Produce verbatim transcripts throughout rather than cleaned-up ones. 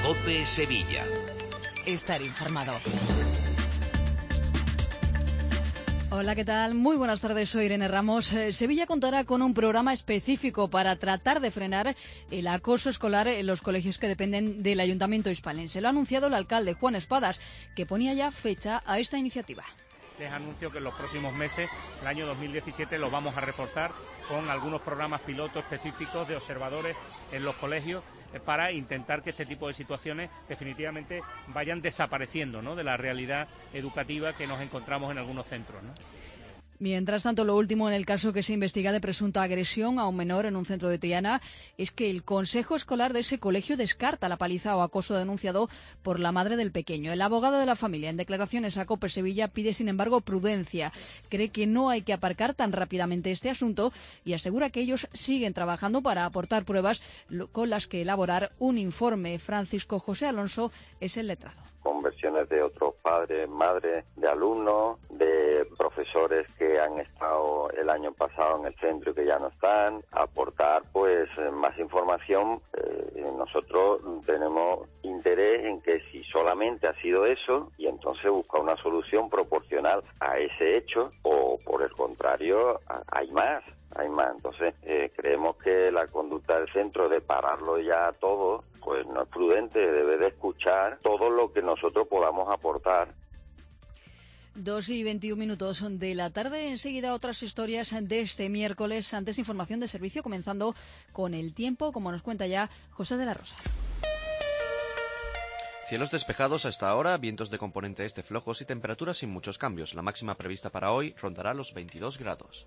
COPE Sevilla. Estar informado. Hola, ¿qué tal? Muy buenas tardes, soy Irene Ramos. Eh, Sevilla contará con un programa específico para tratar de frenar el acoso escolar en los colegios que dependen del Ayuntamiento hispalense. Lo ha anunciado el alcalde Juan Espadas, que ponía ya fecha a esta iniciativa. Les anuncio que en los próximos meses, el año dos mil diecisiete, lo vamos a reforzar con algunos programas pilotos específicos de observadores en los colegios eh, para intentar que este tipo de situaciones definitivamente vayan desapareciendo, ¿no?, de la realidad educativa que nos encontramos en algunos centros, ¿no? Mientras tanto, lo último en el caso que se investiga de presunta agresión a un menor en un centro de Triana es que el consejo escolar de ese colegio descarta la paliza o acoso denunciado por la madre del pequeño. El abogado de la familia, en declaraciones a COPE Sevilla, pide, sin embargo, prudencia. Cree que no hay que aparcar tan rápidamente este asunto y asegura que ellos siguen trabajando para aportar pruebas con las que elaborar un informe. Francisco José Alonso es el letrado. Con versiones de otros padres, madres, de alumnos, de profesores que han estado el año pasado en el centro y que ya no están, aportar pues más información. Eh, nosotros tenemos interés en que si solamente ha sido eso, y entonces buscar una solución proporcional a ese hecho, o por el contrario, hay más. Hay más. Entonces, eh, creemos que la conducta del centro de pararlo ya todo, pues no es prudente, debe de escuchar todo lo que nosotros podamos aportar. Dos y veintiún minutos de la tarde. Enseguida otras historias de este miércoles. Antes, información de servicio, comenzando con el tiempo, como nos cuenta ya José de la Rosa. Cielos despejados hasta ahora, vientos de componente este flojos y temperaturas sin muchos cambios. La máxima prevista para hoy rondará los veintidós grados.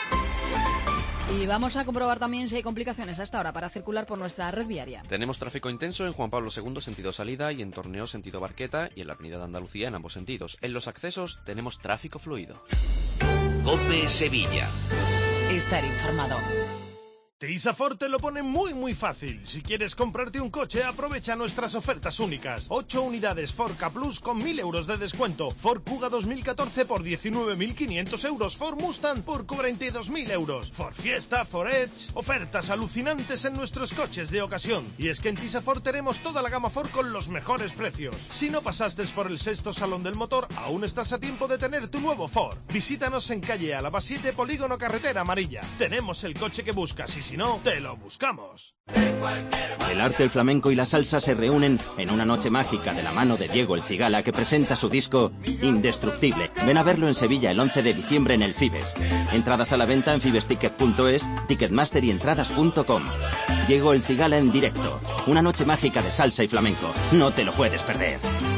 Y vamos a comprobar también si hay complicaciones hasta ahora para circular por nuestra red viaria. Tenemos tráfico intenso en Juan Pablo segundo sentido salida y en Torneo sentido Barqueta y en la avenida de Andalucía en ambos sentidos. En los accesos tenemos tráfico fluido. COPE Sevilla. Estar informado. Tisa Ford te lo pone muy muy fácil. Si quieres comprarte un coche, aprovecha nuestras ofertas únicas. ocho unidades Ford K Plus con mil euros de descuento. Ford Kuga dos mil catorce por diecinueve mil quinientos euros. Ford Mustang por cuarenta y dos mil euros. Ford Fiesta, Ford Edge. Ofertas alucinantes en nuestros coches de ocasión. Y es que en Tisa Ford tenemos toda la gama Ford con los mejores precios. Si no pasaste por el sexto Salón del Motor, aún estás a tiempo de tener tu nuevo Ford. Visítanos en calle Álava siete, Polígono Carretera Amarilla. Tenemos el coche que buscas y si no, te lo buscamos. El arte, el flamenco y la salsa se reúnen en una noche mágica de la mano de Diego El Cigala, que presenta su disco Indestructible. Ven a verlo en Sevilla el once de diciembre en el Fibes. Entradas a la venta en fibesticket punto es, Ticketmaster y entradas punto com. Diego El Cigala en directo. Una noche mágica de salsa y flamenco. No te lo puedes perder.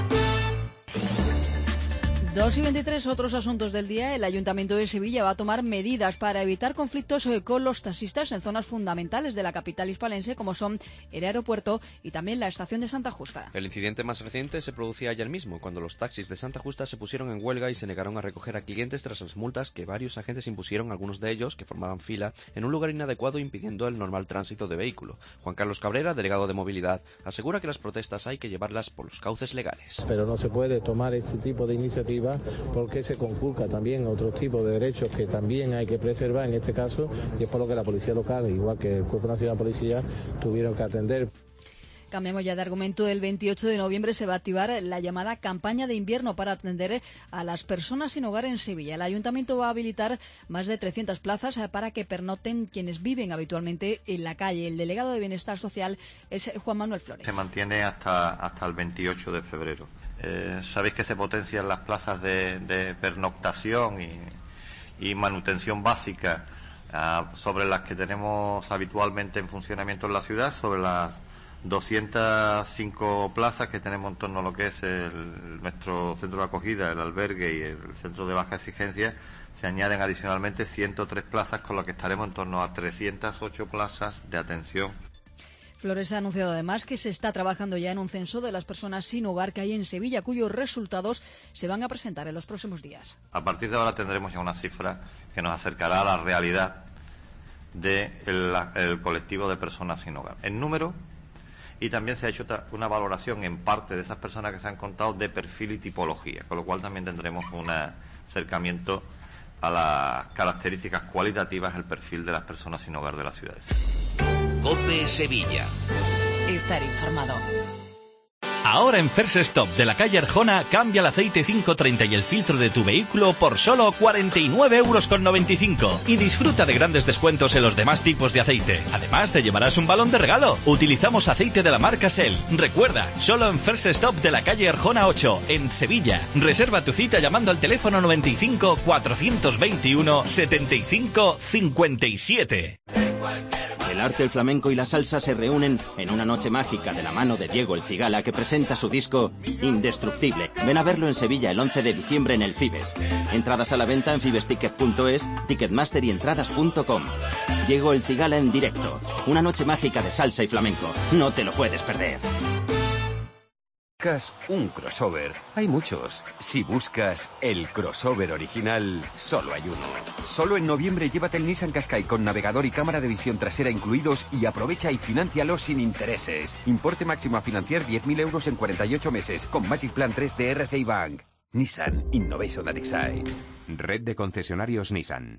dos y veintitrés, otros asuntos del día. El Ayuntamiento de Sevilla va a tomar medidas para evitar conflictos con los taxistas en zonas fundamentales de la capital hispalense, como son el aeropuerto y también la estación de Santa Justa. El incidente más reciente se producía ayer mismo, cuando los taxis de Santa Justa se pusieron en huelga y se negaron a recoger a clientes tras las multas que varios agentes impusieron, algunos de ellos que formaban fila en un lugar inadecuado, impidiendo el normal tránsito de vehículo. Juan Carlos Cabrera, delegado de Movilidad, asegura que las protestas hay que llevarlas por los cauces legales. Pero no se puede tomar este tipo de iniciativa porque se conculca también otro tipo de derechos que también hay que preservar en este caso, y es por lo que la Policía Local, igual que el Cuerpo Nacional de Policía, tuvieron que atender. Cambiamos ya de argumento. El veintiocho de noviembre se va a activar la llamada campaña de invierno para atender a las personas sin hogar en Sevilla. El Ayuntamiento va a habilitar más de trescientas plazas para que pernoten quienes viven habitualmente en la calle. El delegado de Bienestar Social es Juan Manuel Flores. Se mantiene hasta, hasta el veintiocho de febrero. Eh, sabéis que se potencian las plazas de, de pernoctación y, y manutención básica uh, sobre las que tenemos habitualmente en funcionamiento en la ciudad, sobre las doscientas cinco plazas que tenemos en torno a lo que es el, nuestro centro de acogida, el albergue y el centro de baja exigencia. Se añaden adicionalmente ciento tres plazas, con lo que estaremos en torno a trescientas ocho plazas de atención. Flores ha anunciado además que se está trabajando ya en un censo de las personas sin hogar que hay en Sevilla, cuyos resultados se van a presentar en los próximos días. A partir de ahora tendremos ya una cifra que nos acercará a la realidad del el colectivo de personas sin hogar, en número, y también se ha hecho una valoración en parte de esas personas que se han contado de perfil y tipología, con lo cual también tendremos un acercamiento a las características cualitativas del perfil de las personas sin hogar de las ciudades. COPE Sevilla. Estar informado. Ahora en First Stop de la calle Arjona, cambia el aceite quinientos treinta y el filtro de tu vehículo por solo cuarenta y nueve euros con noventa y cinco y disfruta de grandes descuentos en los demás tipos de aceite. Además, te llevarás un balón de regalo. Utilizamos aceite de la marca Shell. Recuerda, solo en First Stop de la calle Arjona ocho, en Sevilla. Reserva tu cita llamando al teléfono noventa y cinco, cuatrocientos veintiuno, setenta y cinco, cincuenta y siete. El arte, el flamenco y la salsa se reúnen en una noche mágica de la mano de Diego El Cigala, que presenta su disco Indestructible. Ven a verlo en Sevilla el once de diciembre en el Fibes. Entradas a la venta en fibesticket punto es, Ticketmaster y entradas punto com. Diego El Cigala en directo. Una noche mágica de salsa y flamenco. No te lo puedes perder. ¿Buscas un crossover? Hay muchos. Si buscas el crossover original, solo hay uno. Solo en noviembre llévate el Nissan Qashqai con navegador y cámara de visión trasera incluidos y aprovecha y financialo sin intereses. Importe máximo a financiar diez mil euros en cuarenta y ocho meses con Magic Plan tres de R C I Bank. Nissan Innovation that excites. Red de concesionarios Nissan.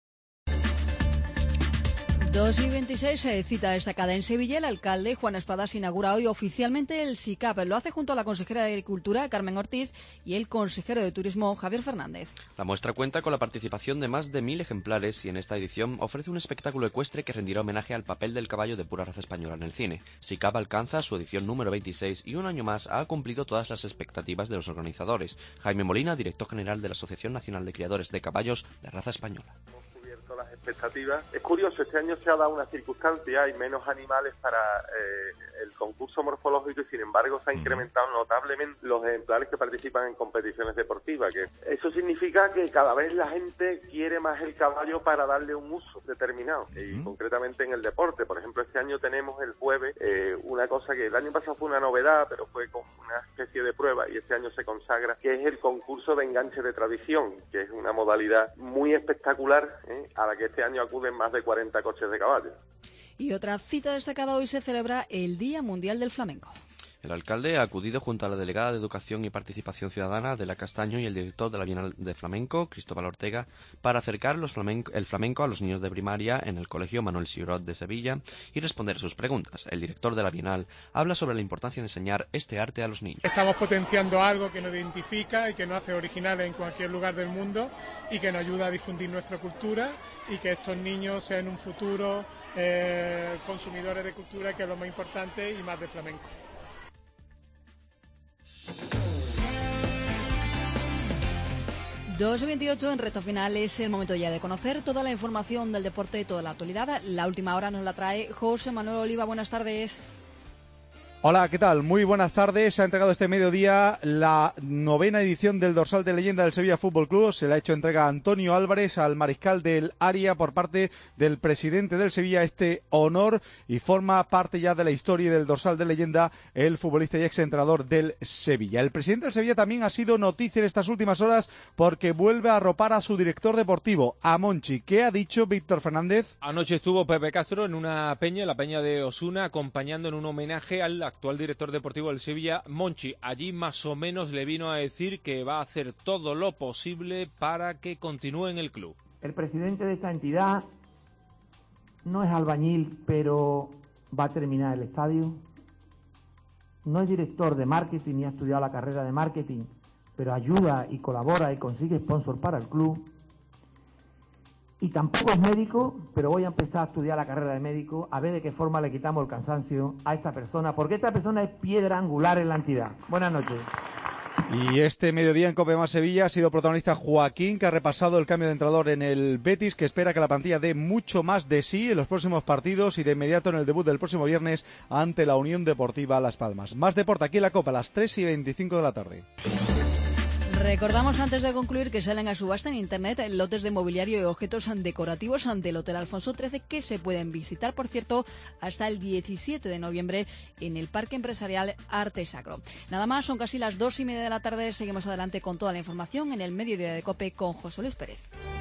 dos y veintiséis, eh, cita destacada en Sevilla. El alcalde Juan Espadas inaugura hoy oficialmente el SICAP. Lo hace junto a la consejera de Agricultura, Carmen Ortiz, y el consejero de Turismo, Javier Fernández. La muestra cuenta con la participación de más de mil ejemplares y en esta edición ofrece un espectáculo ecuestre que rendirá homenaje al papel del caballo de pura raza española en el cine. SICAP alcanza su edición número veintiséis y un año más ha cumplido todas las expectativas de los organizadores. Jaime Molina, director general de la Asociación Nacional de Criadores de Caballos de Raza Española. Las expectativas. Es curioso, este año se ha dado una circunstancia, hay menos animales para eh, el concurso morfológico y sin embargo se ha incrementado notablemente los ejemplares que participan en competiciones deportivas. Que eso significa que cada vez la gente quiere más el caballo para darle un uso determinado y concretamente en el deporte. Por ejemplo, este año tenemos el jueves eh, una cosa que el año pasado fue una novedad, pero fue como una especie de prueba y este año se consagra, que es el concurso de enganche de tradición, que es una modalidad muy espectacular, ¿eh? a la que este año acuden más de cuarenta coches de caballos. Y otra cita destacada: hoy se celebra el Día Mundial del Flamenco. El alcalde ha acudido junto a la delegada de Educación y Participación Ciudadana de la Castaño y el director de la Bienal de Flamenco, Cristóbal Ortega, para acercar los flamenco, el flamenco a los niños de primaria en el Colegio Manuel Sirot de Sevilla y responder a sus preguntas. El director de la Bienal habla sobre la importancia de enseñar este arte a los niños. Estamos potenciando algo que nos identifica y que nos hace originales en cualquier lugar del mundo y que nos ayuda a difundir nuestra cultura y que estos niños sean en un futuro eh, consumidores de cultura, que es lo más importante, y más de flamenco. dos y veintiocho, en recta final es el momento ya de conocer toda la información del deporte, toda la actualidad. La última hora nos la trae José Manuel Oliva. Buenas tardes. Hola, ¿qué tal? Muy buenas tardes. Se ha entregado este mediodía la novena edición del dorsal de leyenda del Sevilla Fútbol Club. Se le ha hecho entrega a Antonio Álvarez, al mariscal del área, por parte del presidente del Sevilla, este honor, y forma parte ya de la historia del dorsal de leyenda el futbolista y exentrenador del Sevilla. El presidente del Sevilla también ha sido noticia en estas últimas horas porque vuelve a arropar a su director deportivo, a Monchi. ¿Qué ha dicho Víctor Fernández? Anoche estuvo Pepe Castro en una peña, la peña de Osuna, acompañando en un homenaje al actual director deportivo del Sevilla, Monchi. Allí más o menos le vino a decir que va a hacer todo lo posible para que continúe en el club. El presidente de esta entidad no es albañil, pero va a terminar el estadio. No es director de marketing ni ha estudiado la carrera de marketing, pero ayuda y colabora y consigue sponsor para el club. Y tampoco es médico, pero voy a empezar a estudiar la carrera de médico, a ver de qué forma le quitamos el cansancio a esta persona, porque esta persona es piedra angular en la entidad. Buenas noches. Y este mediodía en Cope Más Sevilla ha sido protagonista Joaquín, que ha repasado el cambio de entrenador en el Betis, que espera que la plantilla dé mucho más de sí en los próximos partidos y de inmediato en el debut del próximo viernes ante la Unión Deportiva Las Palmas. Más deporte aquí en la Copa a las tres y veinticinco de la tarde. Recordamos antes de concluir que salen a subasta en internet lotes de mobiliario y objetos decorativos ante el Hotel Alfonso trece que se pueden visitar, por cierto, hasta el diecisiete de noviembre en el Parque Empresarial Arte Sacro. Nada más, son casi las dos y media de la tarde. Seguimos adelante con toda la información en el Mediodía de COPE con José Luis Pérez.